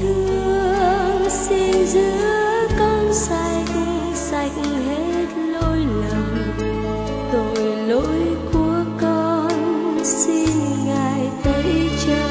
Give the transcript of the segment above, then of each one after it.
thương xin giữ con sạch sạch hết lỗi lầm, tội lỗi của con xin Ngài tẩy cho.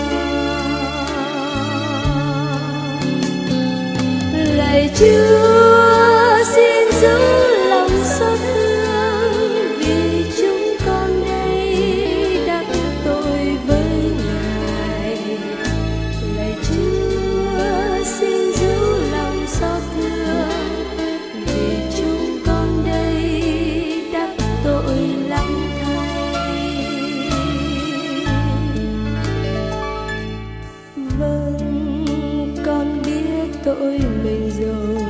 Lạy Chúa xin giữ lòng xót thương vì chúng con đây đắc tội với Ngài. Lạy Chúa xin giữ lòng xót thương vì chúng con đây đắc tội lắm thay. Vâng, con biết tội mình rồi,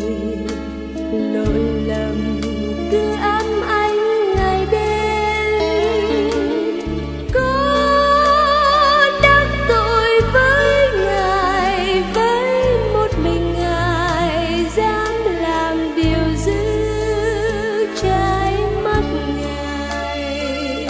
lỗi lầm cứ ám ảnh ngày đêm. Con đắc tội với Ngài, với một mình Ngài dám làm điều dữ trái mắt Ngài.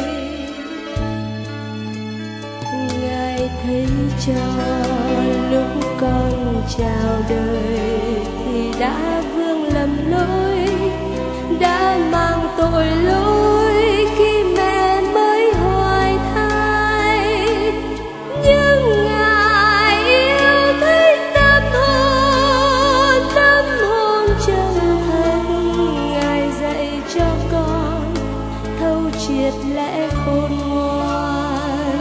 Ngài thấy cho lúc con chào đời thì đã vương lầm lỗi, đã mang tội lỗi khi mẹ mới hoài thai. Nhưng Ngài yêu thích tâm hồn chân thành. Ngài dạy cho con thấu triệt lẽ khôn ngoan.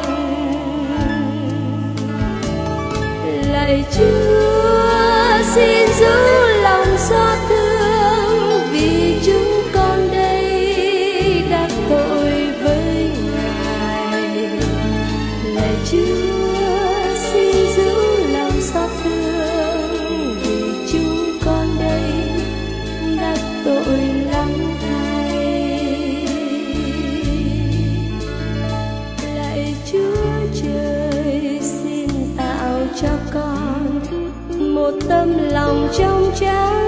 Lạy Chúa xin giữ lòng xót thương vì chúng con đây đắc tội với Ngài. Lạy Chúa xin giữ lòng xót thương vì chúng con đây đắc tội lắm thay. Lạy Chúa trời xin tạo cho con một tâm lòng trong trắng